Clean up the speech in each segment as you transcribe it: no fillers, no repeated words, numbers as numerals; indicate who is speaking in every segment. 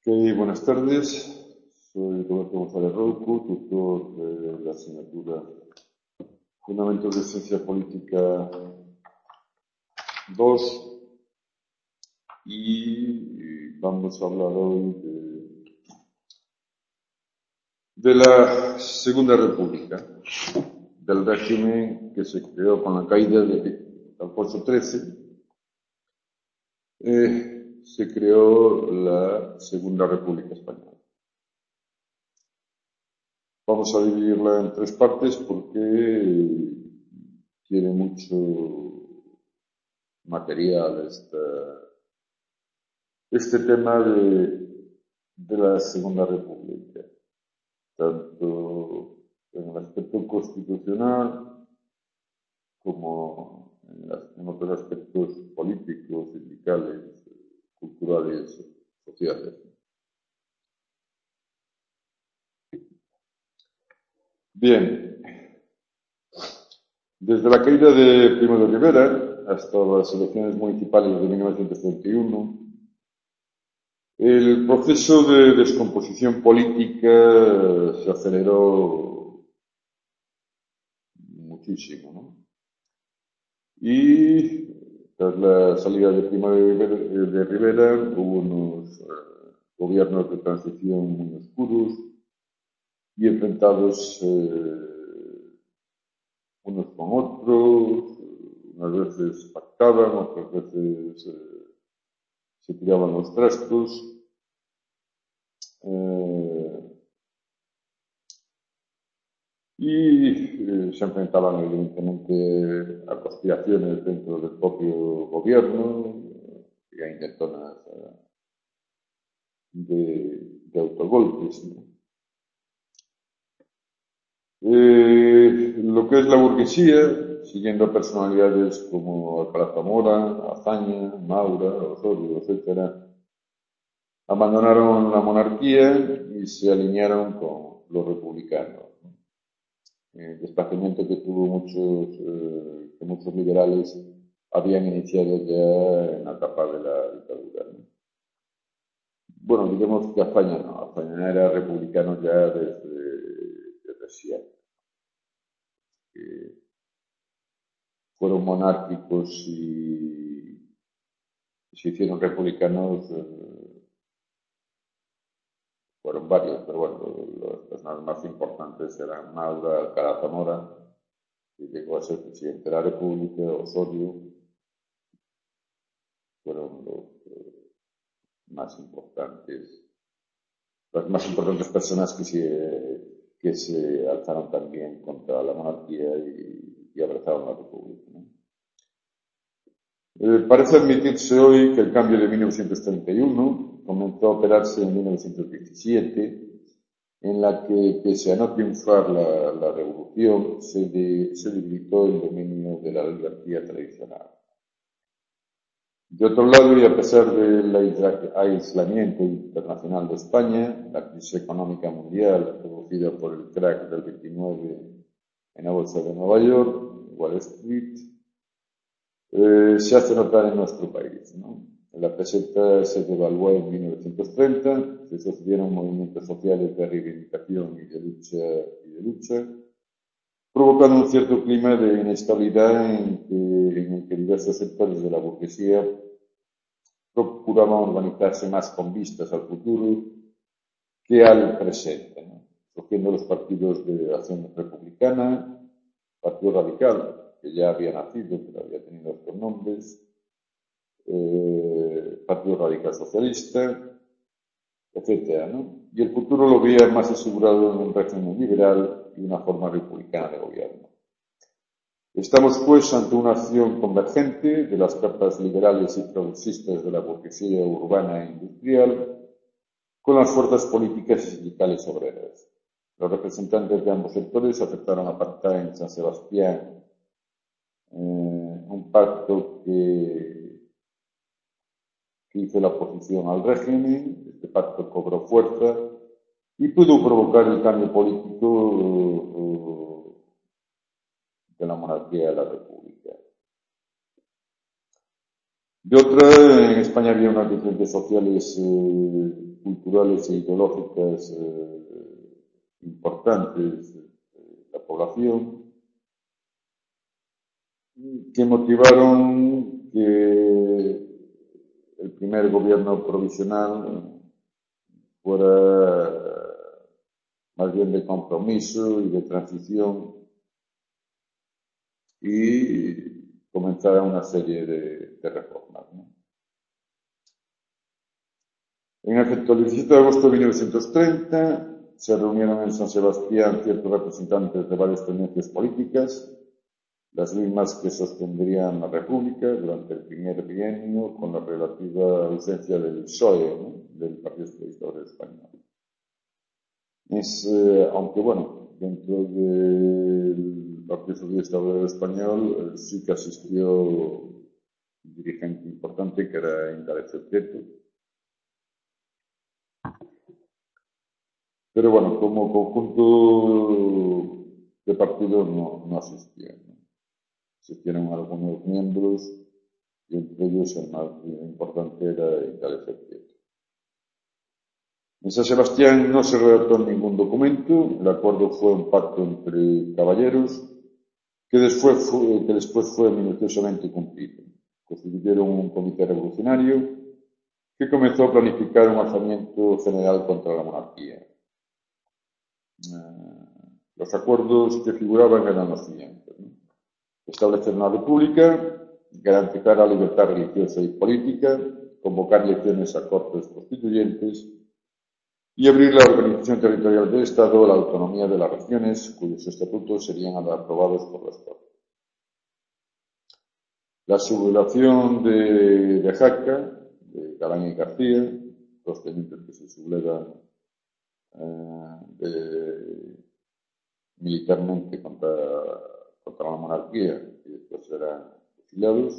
Speaker 1: Buenas tardes, soy Roberto González Rouco, tutor de la asignatura Fundamentos de Ciencia Política 2 y vamos a hablar hoy de la Segunda República, del régimen que se creó con la caída de Alfonso XIII. Se creó la Segunda República Española. Vamos a dividirla en tres partes porque tiene mucho material este tema de la Segunda República, tanto en el aspecto constitucional como en otros aspectos políticos, sindicales, culturales, sociales. Bien, desde la caída de Primo de Rivera hasta las elecciones municipales de 1931, el proceso de descomposición política se aceleró muchísimo, ¿no? Y tras la salida de Primo de Rivera hubo unos gobiernos de transición muy oscuros y enfrentados unos con otros, unas veces pactaban, otras veces se tiraban los trastos. Se enfrentaban evidentemente a conspiraciones dentro del propio gobierno y a intentonas de autogolpes, ¿no? Lo que es la burguesía, siguiendo personalidades como Alcalá Zamora, Azaña, Maura, Osorio, etc., abandonaron la monarquía y se alinearon con los republicanos. Desplazamiento que tuvo muchos liberales habían iniciado ya en la etapa de la dictadura, ¿no? Bueno, digamos que Azaña no, Azaña era republicano ya desde siempre. Fueron monárquicos y se hicieron republicanos, fueron varios, pero bueno, las personas más importantes eran Maura, Alcalá Zamora, que llegó a ser presidente de la República, Osorio, fueron las más importantes personas que se alzaron también contra la monarquía y abrazaron la República, ¿no? Parece admitirse hoy que el cambio de 1931 comenzó a operarse en 1917, en la que, pese a no triunfar la revolución, se debilitó el dominio de la oligarquía tradicional. De otro lado, y a pesar del aislamiento internacional de España, la crisis económica mundial producida por el crack del 29 en la bolsa de Nueva York, Wall Street, se hace notar en nuestro país, ¿no? La peseta se devaluó en 1930, se sucedieron movimientos sociales de reivindicación y de lucha, provocando un cierto clima de inestabilidad en el que diversos sectores de la burguesía procuraban organizarse más con vistas al futuro que al presente, ¿no? Surgiendo los partidos de Acción Republicana, Partido Radical, que ya había nacido, pero había tenido otros nombres, Partido Radical Socialista, etc., ¿no? Y el futuro lo veía más asegurado en un régimen liberal y una forma republicana de gobierno. Estamos, pues, ante una acción convergente de las capas liberales y progresistas de la burguesía urbana e industrial con las fuerzas políticas y sindicales obreras. Los representantes de ambos sectores aceptaron a pactar en San Sebastián un pacto que hizo la oposición al régimen. Este pacto cobró fuerza y pudo provocar el cambio político de la monarquía a la república. De otra, en España había unas diferencias sociales culturales e ideológicas importantes de la población, que motivaron que el primer gobierno provisional fuera más bien de compromiso y de transición y comenzara una serie de reformas, ¿no? En efecto, el 17 de agosto de 1930 se reunieron en San Sebastián ciertos representantes de varias tendencias políticas, las mismas que sostendrían la República durante el primer bienio con la relativa ausencia del PSOE, ¿no?, del Partido Socialista Obrero Español. Aunque bueno, dentro del Partido Socialista Obrero Español sí que asistió un dirigente importante que era Indalecio Prieto. Pero bueno, como conjunto de partido no asistieron, ¿no? Asistieron algunos miembros y entre ellos el más importante era Indalecio Prieto. En San Sebastián no se redactó ningún documento, el acuerdo fue un pacto entre caballeros que después fue minuciosamente cumplido. Constituyeron un comité revolucionario que comenzó a planificar un alzamiento general contra la monarquía. Los acuerdos que figuraban eran los siguientes, ¿no? Establecer una república, garantizar la libertad religiosa y política, convocar elecciones a cortes constituyentes y abrir la organización territorial del Estado a la autonomía de las regiones, cuyos estatutos serían aprobados por las Cortes. La sublevación de Jaca, de Galán y García, dos tenientes que se sublevan militarmente contra la monarquía y después serán fusilados.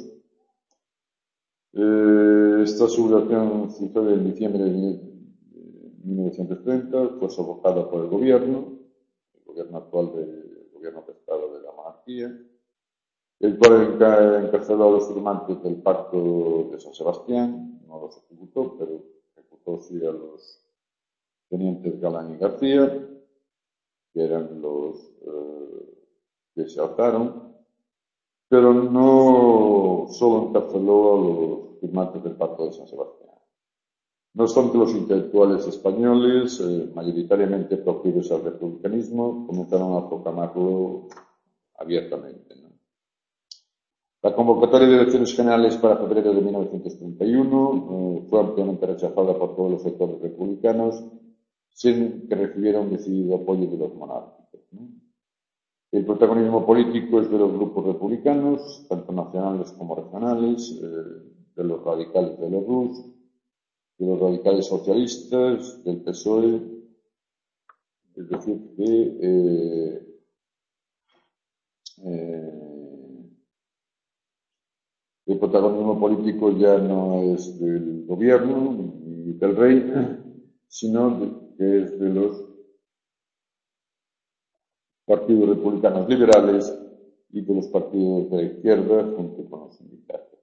Speaker 1: Esta sublevación sucede en diciembre de 1930, fue sofocada por el gobierno actual del gobierno de Estado de la monarquía, el cual encarceló a los firmantes del Pacto de San Sebastián, no los ejecutó, pero ejecutó sí a los tenientes Galán y García, que eran los que se alzaron, pero no solo encarceló a los firmantes del Pacto de San Sebastián. No obstante, los intelectuales españoles, mayoritariamente proclives al republicanismo, comenzaron a proclamarlo abiertamente, ¿no? La convocatoria de elecciones generales para febrero de 1931 fue ampliamente rechazada por todos los sectores republicanos, sin que recibiera un decidido apoyo de los monárquicos, ¿no? El protagonismo político es de los grupos republicanos, tanto nacionales como regionales, de los radicales de los RUS, de los radicales socialistas, del PSOE, es decir, que el protagonismo político ya no es del gobierno ni del rey, sino que es de los partidos republicanos liberales y de los partidos de la izquierda junto con los sindicatos.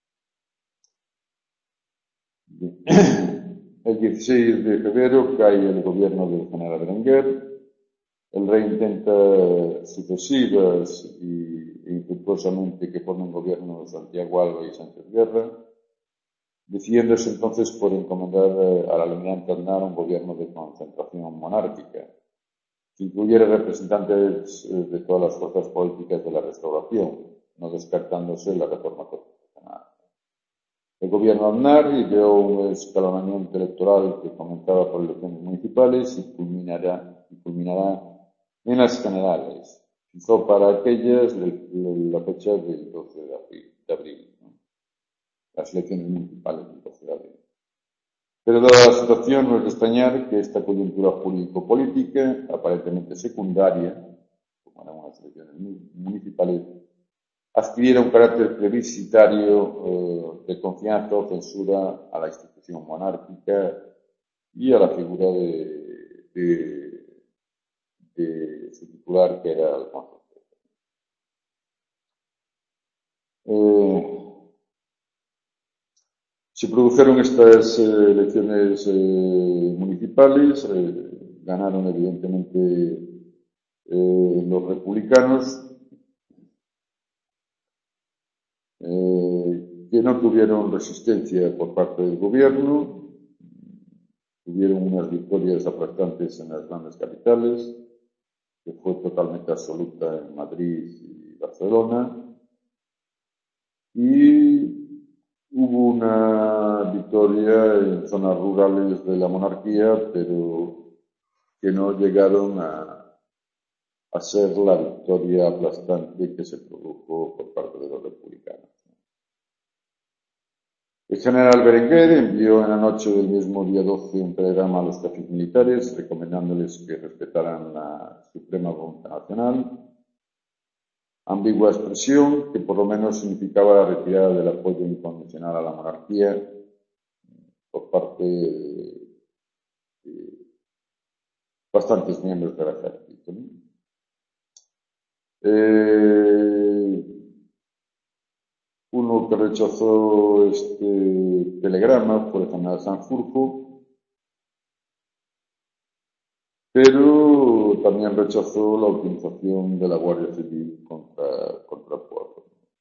Speaker 1: El 16 de febrero cae el gobierno del general Berenguer. El rey intenta sucesivas e infructuosamente que formen gobierno Santiago Alba y Sánchez Guerra, decidiéndose entonces por encomendar al almirante Aznar un gobierno de concentración monárquica, que incluyera representantes de todas las fuerzas políticas de la Restauración, no descartándose la reforma constitucional. El gobierno Aznar ideó un escalonamiento electoral que comenzaba por elecciones municipales y culminará en las generales. Fijó para aquellas la fecha del 12 de abril, ¿no? Las elecciones municipales del 12 de abril. Pero dada la situación, no es de extrañar que esta coyuntura jurídico-política, aparentemente secundaria, como eran unas elecciones municipales, adquiriera un carácter plebiscitario de confianza o censura a la institución monárquica y a la figura de su titular, que era Alfonso XIII. Se produjeron estas elecciones municipales, ganaron evidentemente los republicanos, que no tuvieron resistencia por parte del gobierno, tuvieron unas victorias aplastantes en las grandes capitales, que fue totalmente absoluta en Madrid y Barcelona, y hubo una victoria en zonas rurales de la monarquía, pero que no llegaron a ser la victoria aplastante que se produjo por parte de los republicanos. El general Berenguer envió en la noche del mismo día 12 un telegrama a los jefes militares recomendándoles que respetaran la suprema voluntad nacional. Ambigua expresión que por lo menos significaba la retirada del apoyo incondicional a la monarquía por parte de bastantes miembros del ejército, ¿no? Uno que rechazó este telegrama fue el general Sanjurjo, pero también rechazó la utilización de la Guardia Civil contra el pueblo.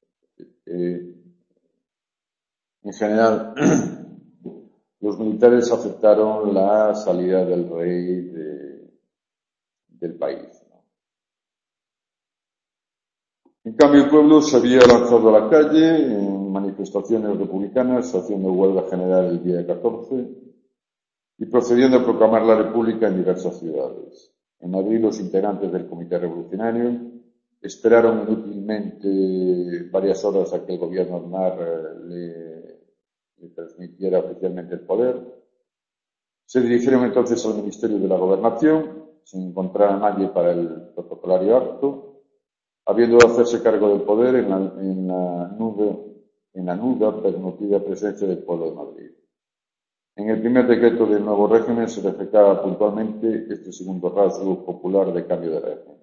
Speaker 1: En general, los militares aceptaron la salida del rey del país. En cambio, el pueblo se había lanzado a la calle en manifestaciones republicanas, haciendo huelga general el día 14 y procediendo a proclamar la República en diversas ciudades. En abril, los integrantes del Comité Revolucionario esperaron inútilmente varias horas a que el gobierno Aznar le transmitiera oficialmente el poder. Se dirigieron entonces al Ministerio de la Gobernación, sin encontrar a nadie para el protocolario acto, habiendo de hacerse cargo del poder en la nuda permitida presencia del pueblo de Madrid. En el primer decreto del nuevo régimen se reflejaba puntualmente este segundo rasgo popular de cambio de régimen.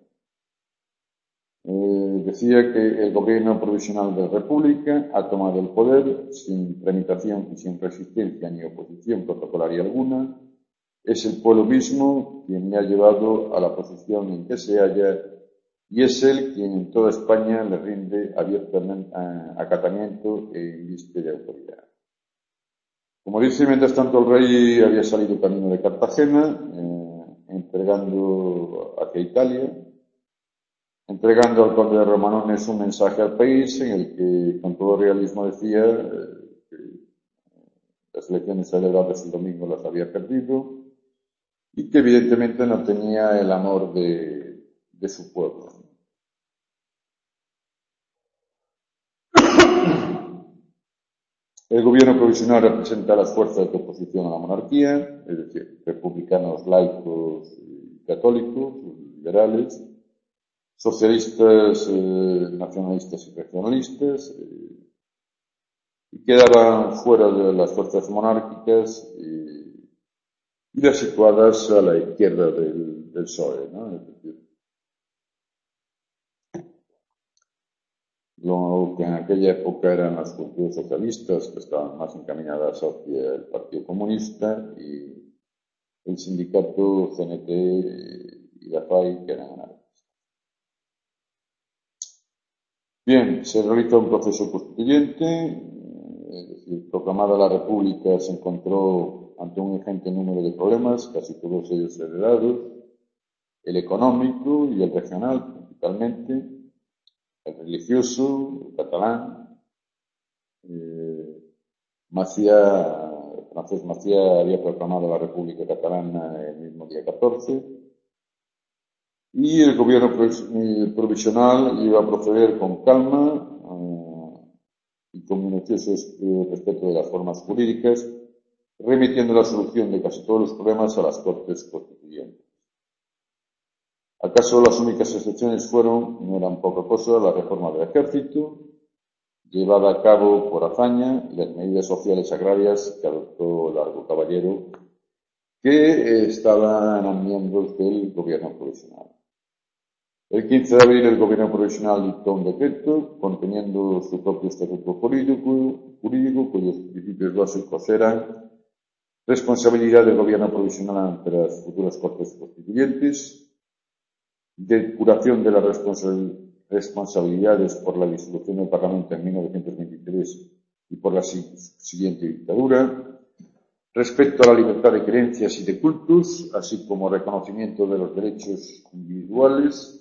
Speaker 1: Decía que el gobierno provisional de la República ha tomado el poder sin tramitación y sin resistencia ni oposición protocolaria alguna. Es el pueblo mismo quien me ha llevado a la posición en que se halla y es él quien en toda España le rinde abiertamente acatamiento e inviste de autoridad. Como dice, mientras tanto el rey había salido camino de Cartagena, entregando hacia Italia, entregando al conde de Romanones un mensaje al país en el que con todo realismo decía que las elecciones celebradas el domingo las había perdido y que evidentemente no tenía el amor de su pueblo. El gobierno provisional representa a las fuerzas de oposición a la monarquía, es decir, republicanos, laicos y católicos, liberales, socialistas, nacionalistas y regionalistas, y quedaban fuera de las fuerzas monárquicas y las situadas a la izquierda del PSOE, ¿no? Es decir, lo que en aquella época eran las juventudes socialistas, que estaban más encaminadas hacia el Partido Comunista, y el sindicato CNT y la FAI, que eran anarquistas. Bien, se realiza un proceso constituyente, es decir, proclamada la República se encontró ante un ingente número de problemas, casi todos ellos heredados, el económico y el regional principalmente, el religioso, el catalán. Francesc Macià había proclamado la República Catalana el mismo día 14 y el gobierno provisional iba a proceder con calma y con minucioso respeto de las formas jurídicas, remitiendo la solución de casi todos los problemas a las Cortes Constituyentes. ¿Acaso las únicas excepciones no eran poca cosa, la reforma del ejército, llevada a cabo por hazaña, y las medidas sociales agrarias que adoptó Largo Caballero, que estaban miembros del gobierno provisional? El 15 de abril el Gobierno provisional dictó un decreto conteniendo su propio estatuto jurídico cuyos principios básicos eran responsabilidad del Gobierno provisional ante las futuras Cortes Constituyentes, depuración de las responsabilidades por la disolución del Parlamento en 1923 y por la siguiente dictadura, respeto a la libertad de creencias y de cultos, así como reconocimiento de los derechos individuales,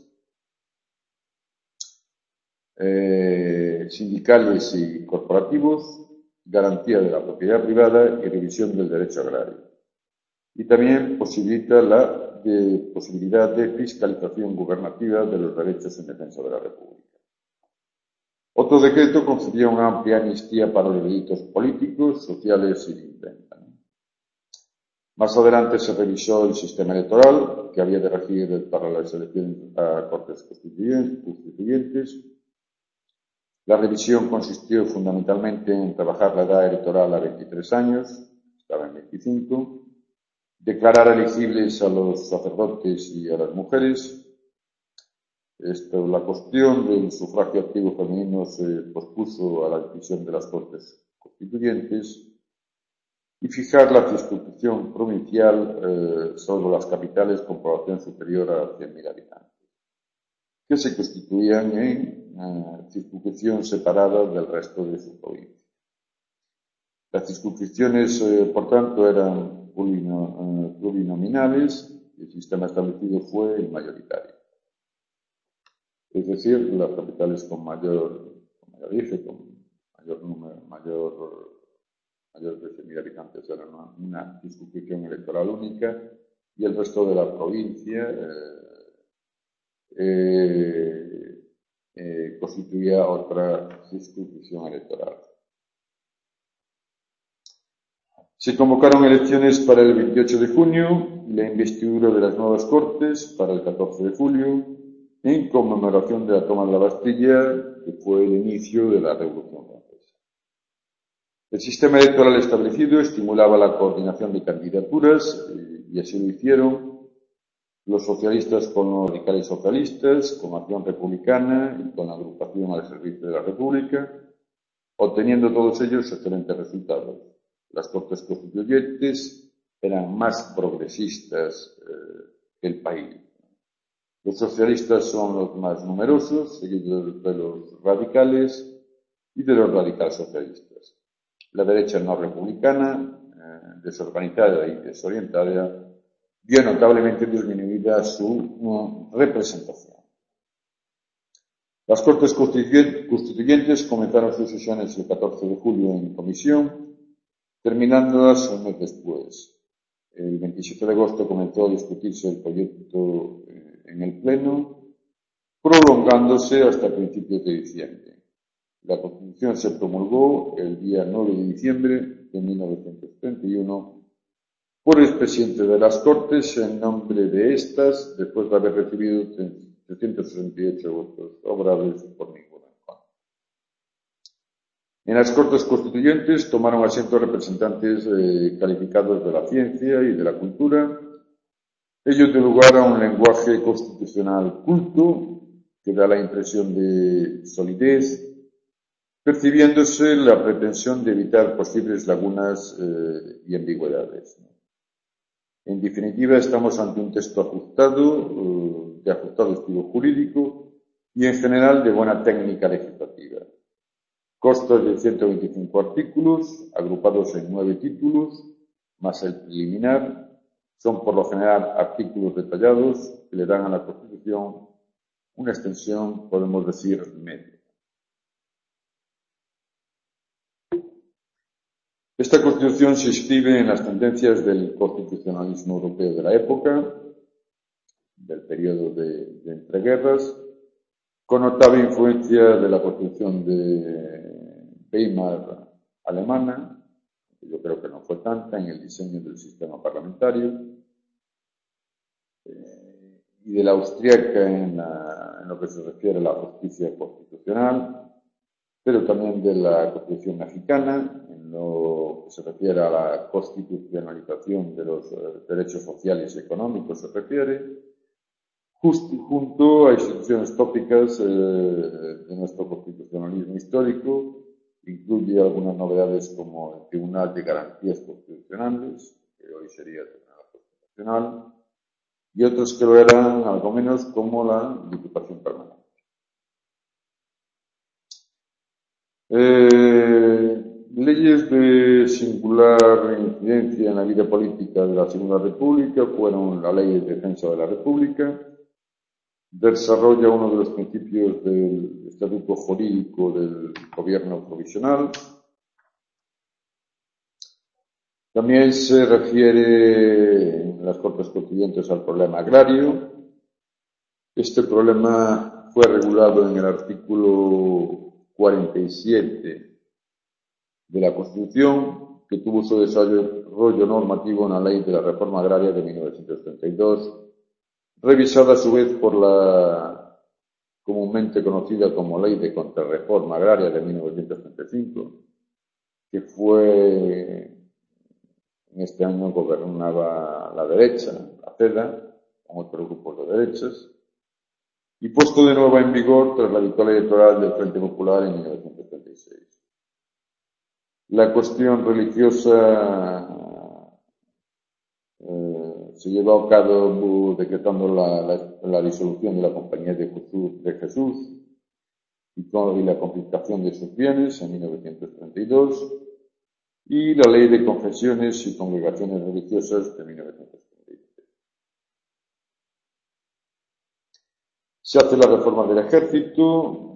Speaker 1: sindicales y corporativos, garantía de la propiedad privada y revisión del derecho agrario. Y también posibilita la posibilidad de fiscalización gubernativa de los derechos en defensa de la República. Otro decreto concedía una amplia amnistía para los delitos políticos, sociales y de imprenta. Más adelante se revisó el sistema electoral que había de regir para las elecciones a Cortes Constituyentes. La revisión consistió fundamentalmente en rebajar la edad electoral a 23 años, estaba en 25, declarar elegibles a los sacerdotes y a las mujeres. La cuestión del sufragio activo femenino se pospuso a la decisión de las Cortes Constituyentes y fijar la circunscripción provincial sobre las capitales con población superior a 100.000 habitantes, que se constituían en circunscripción separada del resto de su provincia. Las circunscripciones, por tanto, eran plurinominales y el sistema establecido fue el mayoritario. Es decir, las capitales con mayor de 100.000 habitantes eran una circunscripción electoral única y el resto de la provincia constituía otra circunscripción electoral. Se convocaron elecciones para el 28 de junio y la investidura de las nuevas Cortes para el 14 de julio, en conmemoración de la toma de la Bastilla, que fue el inicio de la Revolución Francesa. El sistema electoral establecido estimulaba la coordinación de candidaturas y así lo hicieron los socialistas con los radicales socialistas, con Acción Republicana y con la agrupación al servicio de la República, obteniendo todos ellos excelentes resultados. Las Cortes Constituyentes eran más progresistas que el país. Los socialistas son los más numerosos, seguidos de los radicales y de los radicales socialistas. La derecha no republicana, desorganizada y desorientada, vio notablemente disminuida su representación. Las Cortes Constituyentes comenzaron sus sesiones el 14 de julio en comisión, terminándolas un mes después. El 27 de agosto comenzó a discutirse el proyecto en el Pleno, prolongándose hasta principios de diciembre. La Constitución se promulgó el día 9 de diciembre de 1931 por el presidente de las Cortes en nombre de estas, después de haber recibido 368 votos favorables por ninguna en contra. En las Cortes Constituyentes tomaron asiento representantes calificados de la ciencia y de la cultura. Ello dio lugar a un lenguaje constitucional culto que da la impresión de solidez, percibiéndose la pretensión de evitar posibles lagunas y ambigüedades. En definitiva, estamos ante un texto ajustado, de ajustado estilo jurídico y, en general, de buena técnica legislativa. Consta de 125 artículos, agrupados en 9 títulos, más el preliminar. Son, por lo general, artículos detallados que le dan a la Constitución una extensión, podemos decir, media. Esta Constitución se inscribe en las tendencias del constitucionalismo europeo de la época, del periodo de entreguerras, con notable influencia de la Constitución de Weimar alemana, que yo creo que no fue tanta, en el diseño del sistema parlamentario, y de la austríaca en lo que se refiere a la justicia constitucional, pero también de la Constitución mexicana, en lo que se refiere a la constitucionalización de los derechos sociales y económicos se refiere, junto a instituciones tópicas de nuestro constitucionalismo histórico. Incluye algunas novedades como el Tribunal de Garantías Constitucionales, que hoy sería el Tribunal Constitucional, y otros que lo eran algo menos, como la Diputación Permanente. Leyes de singular incidencia en la vida política de la Segunda República fueron la Ley de Defensa de la República, desarrolla uno de los principios del Estatuto Jurídico del Gobierno Provisional. También se refiere en las Cortes Constituyentes al problema agrario. Este problema fue regulado en el artículo 47 de la Constitución, que tuvo su desarrollo normativo en la Ley de la Reforma Agraria de 1932, revisada a su vez por la comúnmente conocida como Ley de Contrarreforma Agraria de 1935, que fue, en este año gobernaba la derecha, la CEDA, con otros grupos de derechas, y puesto de nuevo en vigor tras la victoria electoral del Frente Popular en 1936. La cuestión religiosa se llevó a cabo decretando la disolución de la Compañía de Jesús y la confiscación de sus bienes en 1932 y la Ley de Confesiones y Congregaciones Religiosas de 1933. Se hace la reforma del ejército,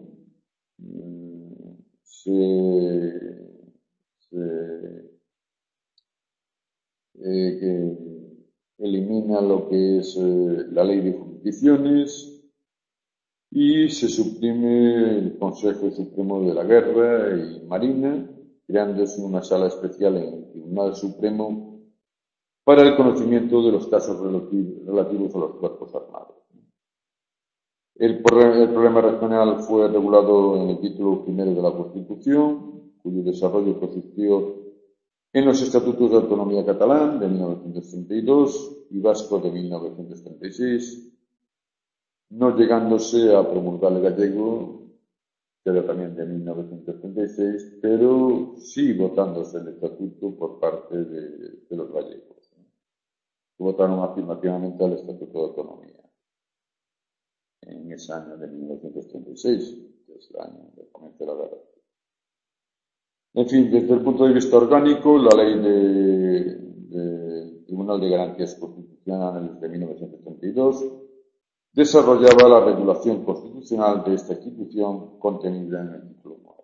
Speaker 1: que elimina lo que es la ley de jurisdicciones y se suprime el Consejo Supremo de la Guerra y Marina, creándose una sala especial en el Tribunal Supremo para el conocimiento de los casos relativos a los cuerpos armados. El problema regional fue regulado en el título primero de la Constitución, cuyo desarrollo consistió en los Estatutos de Autonomía Catalán de 1932 y Vasco de 1936, no llegándose a promulgar el gallego, que era también de 1936, pero sí votándose el estatuto por parte de los gallegos, ¿no? Que votaron afirmativamente al Estatuto de Autonomía en ese año de 1936, que es el año de comienzo de la guerra. En fin, desde el punto de vista orgánico, la ley del Tribunal de Garantías Constitucionales de 1932 desarrollaba la regulación constitucional de esta institución contenida en el título 9.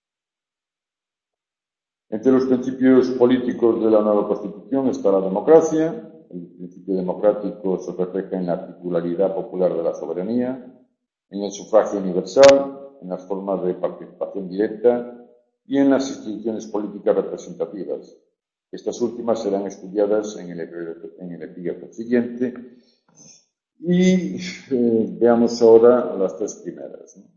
Speaker 1: Entre los principios políticos de la nueva Constitución está la democracia. El principio democrático se refleja en la articularidad popular de la soberanía, en el sufragio universal, en las formas de participación directa y en las instituciones políticas representativas. Estas últimas serán estudiadas en el epígrafe siguiente y veamos ahora las tres primeras, ¿no?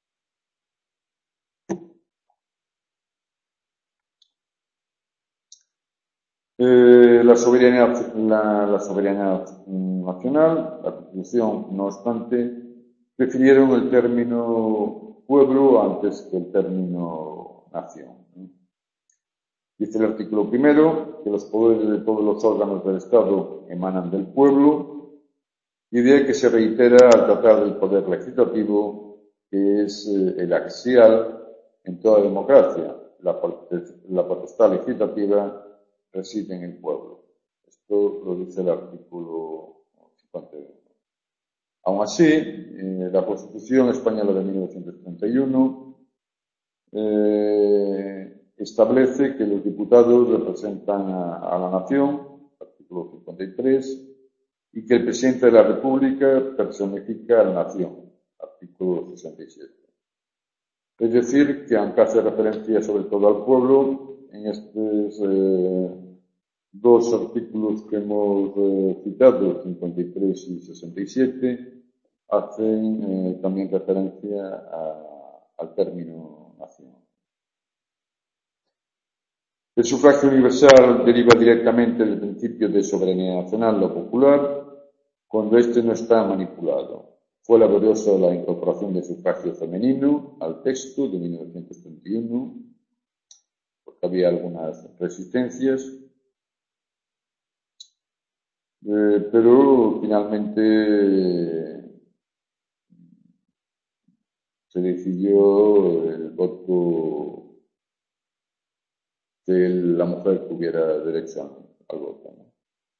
Speaker 1: La soberanía nacional, la Constitución, no obstante, prefirieron el término pueblo antes que el término nación. Dice el artículo primero que los poderes de todos los órganos del Estado emanan del pueblo, idea que se reitera al tratar del poder legislativo, que es el axial en toda democracia. La potestad legislativa reside en el pueblo. Esto lo dice el artículo 51. Aún así, la Constitución Española de 1931 establece que los diputados representan a la nación, artículo 53, y que el presidente de la República personifica a la nación, artículo 67. Es decir, que aunque hace referencia sobre todo al pueblo, en estos dos artículos que hemos citado, 53 y 67, hacen también referencia al término nación. El sufragio universal deriva directamente del principio de soberanía nacional o popular, cuando éste no está manipulado. Fue laboriosa la incorporación de sufragio femenino al texto de 1931, porque había algunas resistencias, pero finalmente se decidió el voto, que la mujer tuviera derecho al voto, ¿no?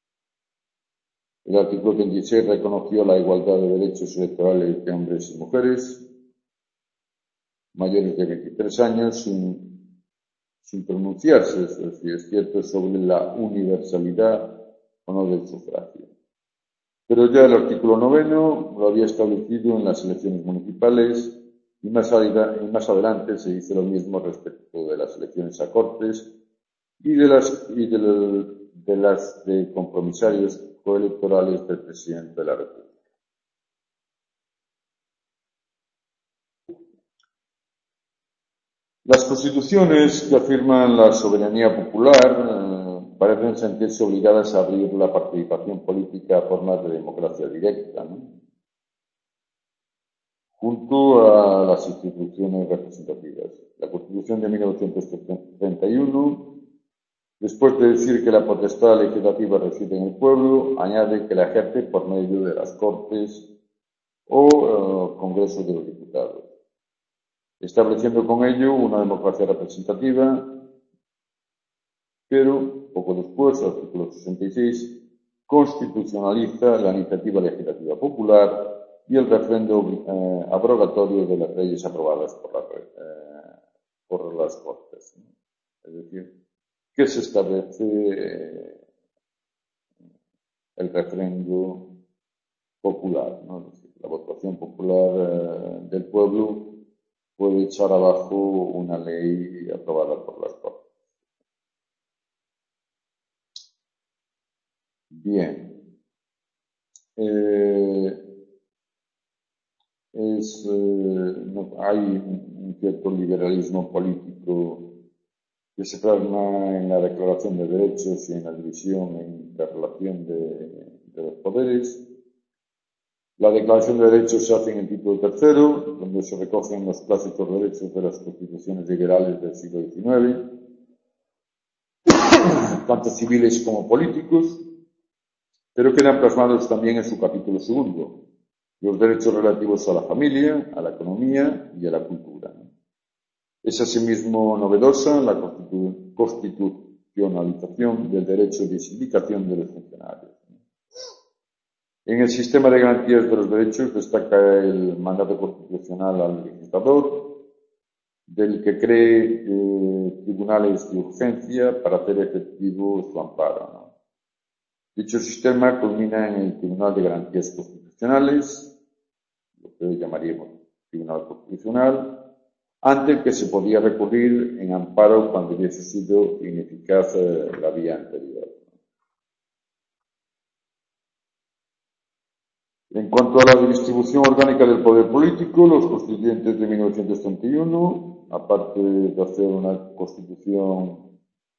Speaker 1: El artículo 26 reconoció la igualdad de derechos electorales entre hombres y mujeres mayores de 23 años sin pronunciarse, es decir, es cierto, sobre la universalidad o no del sufragio. Pero ya el artículo 9 lo había establecido en las elecciones municipales y más adelante se hizo lo mismo respecto de las elecciones a Cortes y de las de compromisarios coelectorales del presidente de la República. Las constituciones que afirman la soberanía popular parecen sentirse obligadas a abrir la participación política a formas de democracia directa, ¿no?, junto a las instituciones representativas. La Constitución de 1931, después de decir que la potestad legislativa reside en el pueblo, añade que la ejerce por medio de las Cortes o Congreso de los Diputados, estableciendo con ello una democracia representativa, pero poco después, el artículo 66, constitucionaliza la iniciativa legislativa popular y el refrendo abrogatorio de las leyes aprobadas por las Cortes. Es decir, que se establece el refrendo popular, ¿no? Es decir, la votación popular del pueblo puede echar abajo una ley aprobada por las Cortes. Bien. Hay un cierto liberalismo político que se plasma en la Declaración de Derechos y en la división e interrelación de los poderes. La Declaración de Derechos se hace en el título tercero, donde se recogen los clásicos derechos de las constituciones liberales del siglo XIX, tanto civiles como políticos, pero quedan plasmados también en su capítulo segundo, los derechos relativos a la familia, a la economía y a la cultura. Es asimismo novedosa la constitucionalización del derecho de sindicación de los funcionarios. En el sistema de garantías de los derechos destaca el mandato constitucional al legislador, del que cree tribunales de urgencia para hacer efectivo su amparo, ¿no? Dicho sistema culmina en el Tribunal de Garantías Constitucionales, lo que hoy llamaríamos Tribunal Constitucional, ante el que se podía recurrir en amparo cuando hubiese sido ineficaz la vía anterior. En cuanto a la distribución orgánica del poder político, los constituyentes de 1931, aparte de hacer una constitución,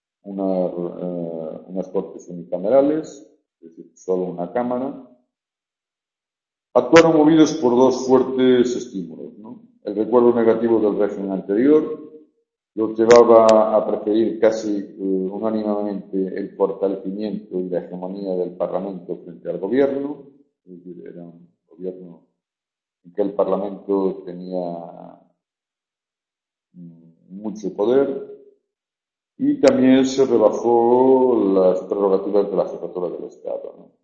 Speaker 1: unas cortes unicamerales, es decir, solo una cámara, actuaron movidos por dos fuertes estímulos, ¿no? El recuerdo negativo del régimen anterior los llevaba a preferir casi unánimemente el fortalecimiento y la hegemonía del Parlamento frente al gobierno. Es decir, era un gobierno en que el Parlamento tenía mucho poder, y también se rebajó las prerrogativas de la jefatura del Estado, ¿no?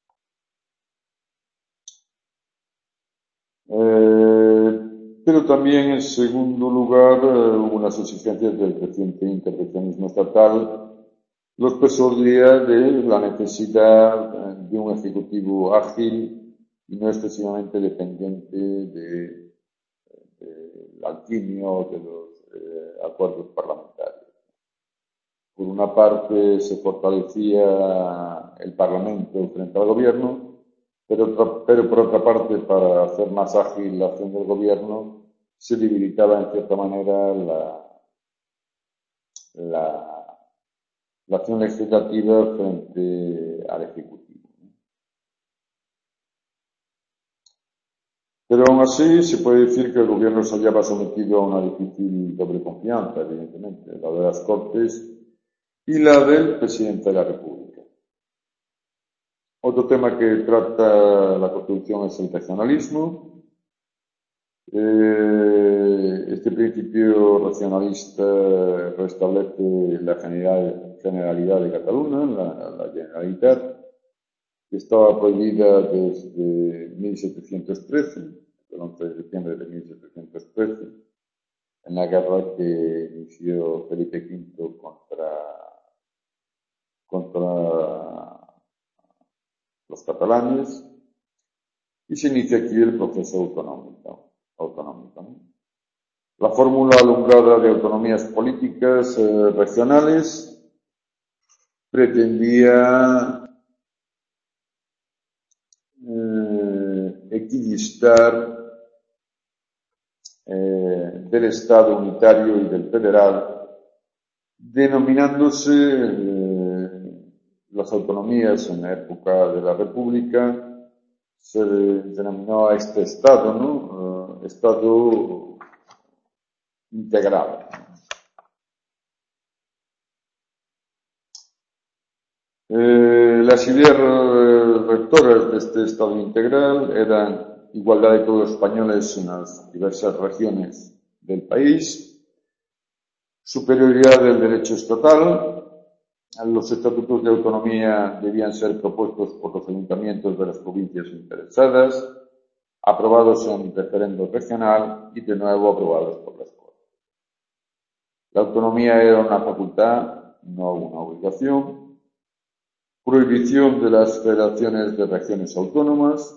Speaker 1: Pero también, en segundo lugar, hubo unas exigencias del creciente intervencionismo estatal, los persuadía de la necesidad de un ejecutivo ágil y no excesivamente dependiente del alquimio de los acuerdos parlamentarios. Por una parte, se fortalecía el Parlamento frente al gobierno, pero por otra parte, para hacer más ágil la acción del gobierno, se debilitaba en cierta manera la acción legislativa frente al Ejecutivo. Pero aún así se puede decir que el gobierno se hallaba sometido a una difícil doble confianza, evidentemente, la de las Cortes y la del presidente de la República. Otro tema que trata la Constitución es el regionalismo. Este principio racionalista restablece la generalidad de Cataluña, la Generalitat, que estaba prohibida desde 1713, el 11 de diciembre de 1713, en la guerra que inició Felipe V contra los catalanes, y se inicia aquí el proceso autonómico, ¿no? La fórmula alumbrada de autonomías políticas regionales pretendía equidistar del Estado unitario y del federal, denominándose las autonomías en la época de la República. Se denominó a este Estado, ¿no? Estado integral. Las ideas rectoras de este Estado integral eran igualdad de todos los españoles en las diversas regiones del país, superioridad del derecho estatal, los estatutos de autonomía debían ser propuestos por los ayuntamientos de las provincias interesadas, aprobados en referendo regional y de nuevo aprobados por las Cortes. La autonomía era una facultad, no una obligación. Prohibición de las federaciones de regiones autónomas,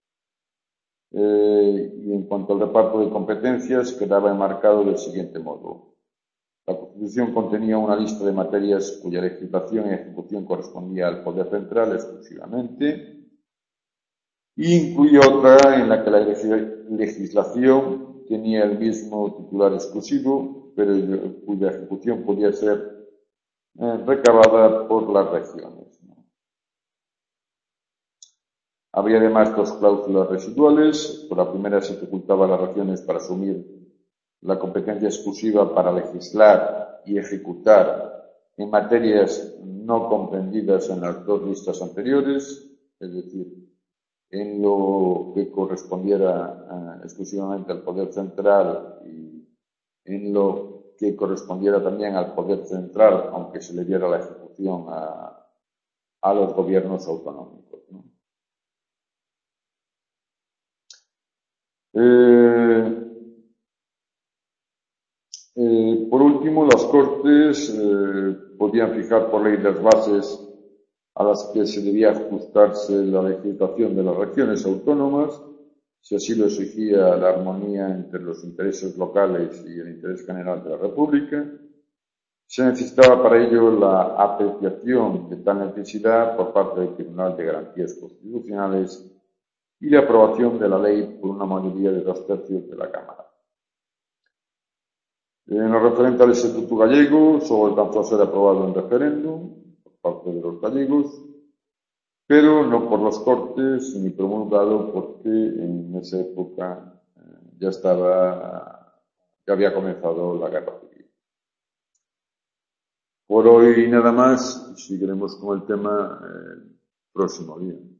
Speaker 1: y en cuanto al reparto de competencias quedaba enmarcado del siguiente modo. La Constitución contenía una lista de materias cuya legislación y ejecución correspondía al Poder Central exclusivamente, y incluía otra en la que la legislación tenía el mismo titular exclusivo, pero cuya ejecución podía ser recabada por las regiones. Había además dos cláusulas residuales. Por la primera se facultaba a las regiones para asumir la competencia exclusiva para legislar y ejecutar en materias no comprendidas en las dos listas anteriores, es decir, en lo que correspondiera exclusivamente al Poder Central y en lo que correspondiera también al Poder Central, aunque se le diera la ejecución a los gobiernos autonómicos, ¿no? Por último, las Cortes podían fijar por ley las bases a las que se debía ajustarse la legislación de las regiones autónomas, si así lo exigía la armonía entre los intereses locales y el interés general de la República. Se necesitaba para ello la apreciación de tal necesidad por parte del Tribunal de Garantías Constitucionales y la aprobación de la ley por una mayoría de 2/3 de la Cámara. En lo referente al Estatuto gallego, solo alcanzó a ser aprobado en referéndum por parte de los gallegos, pero no por las Cortes ni promulgado porque en esa época ya había comenzado la guerra civil. Por hoy nada más, seguiremos con el tema el próximo día.